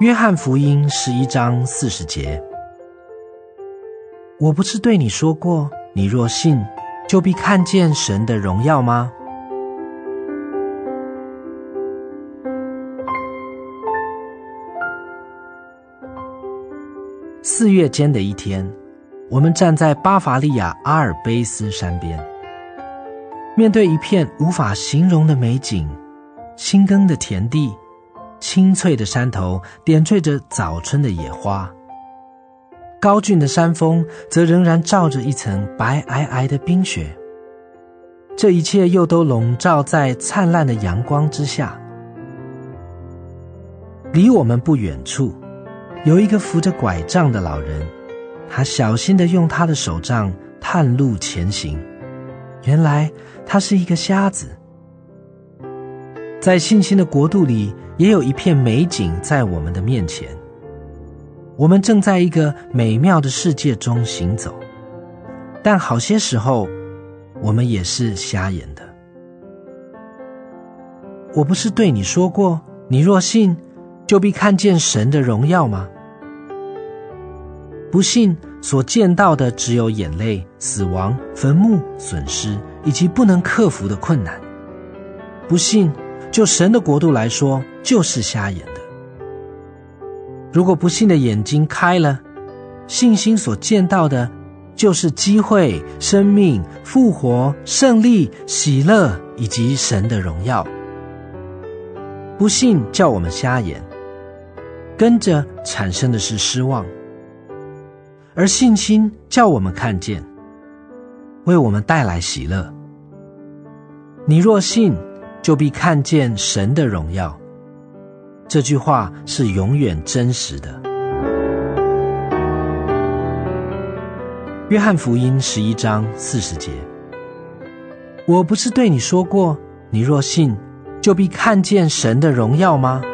约翰福音11章40节，我不是对你说过，你若信，就必看见神的荣耀吗？4月间的一天，我们站在巴伐利亚阿尔卑斯山边，面对一片无法形容的美景，新耕的田地，青翠的山头点缀着早春的野花，高峻的山峰则仍然罩着一层白皑皑的冰雪，这一切又都笼罩在灿烂的阳光之下。离我们不远处，有一个扶着拐杖的老人，他小心地用他的手杖探路前行。原来他是一个瞎子。在信心的国度里，也有一片美景在我们的面前。我们正在一个美妙的世界中行走，但好些时候，我们也是瞎眼的。我不是对你说过，你若信，就必看见神的荣耀吗？不信所见到的只有眼泪、死亡、坟墓、损失以及不能克服的困难。不信就神的国度来说，就是瞎眼的。如果不信的眼睛开了，信心所见到的就是机会、生命、复活、胜利、喜乐以及神的荣耀。不信叫我们瞎眼，跟着产生的是失望，而信心叫我们看见，为我们带来喜乐。你若信，就必看见神的荣耀。这句话是永远真实的。约翰福音11章40节，我不是对你说过，你若信，就必看见神的荣耀吗？